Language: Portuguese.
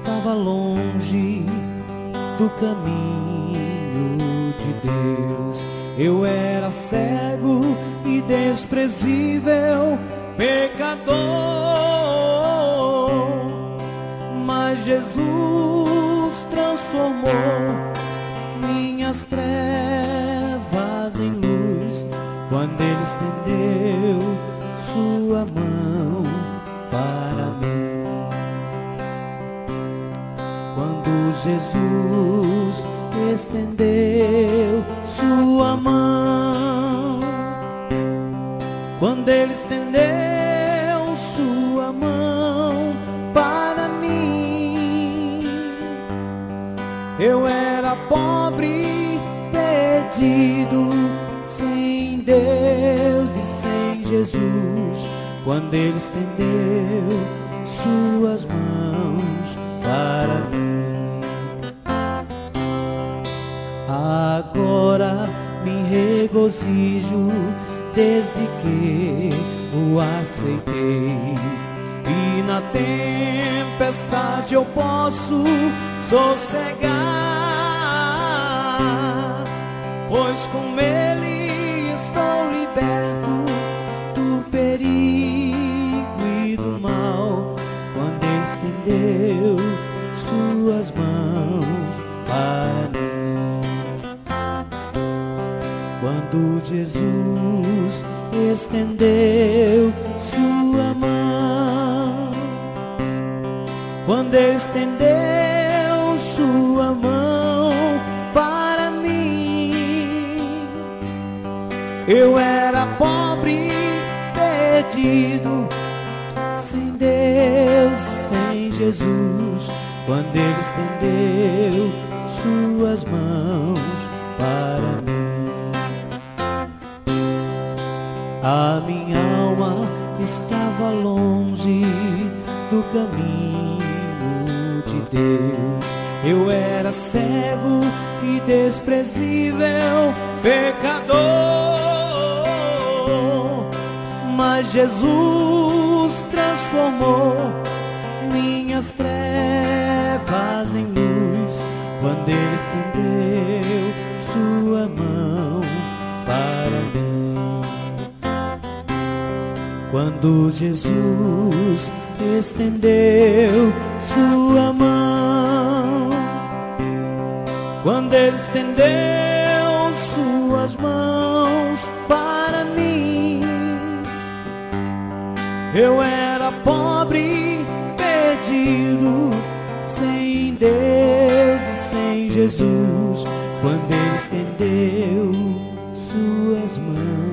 estava longe do caminho de Deus. Eu era cego e desprezível, pecador, mas Jesus transformou minhas trevas em luz, quando Ele estendeu sua mão para mim. Quando Jesus estendeu sua mão, quando Ele estendeu sua mão para mim, eu era pobre, perdido, sem Deus e sem Jesus, quando Ele estendeu suas mãos para mim. Agora me regozijo desde que o aceitei, e na tempestade eu posso sossegar, pois com Ele estou liberto do perigo e do mal, quando Ele estendeu suas mãos para mim. Quando Jesus estendeu sua mão, quando Ele estendeu sua mão para mim, eu era pobre, perdido, sem Deus, sem Jesus, quando Ele estendeu suas mãos para mim. A minha alma estava longe do caminho de Deus. Eu era cego e desprezível, pecador, mas Jesus transformou minhas trevas em luz, quando Ele estendeu sua mão para mim. Quando Jesus estendeu sua mão, quando Ele estendeu suas mãos para mim, eu era pobre, perdido, sem Deus e sem Jesus, quando Ele estendeu suas mãos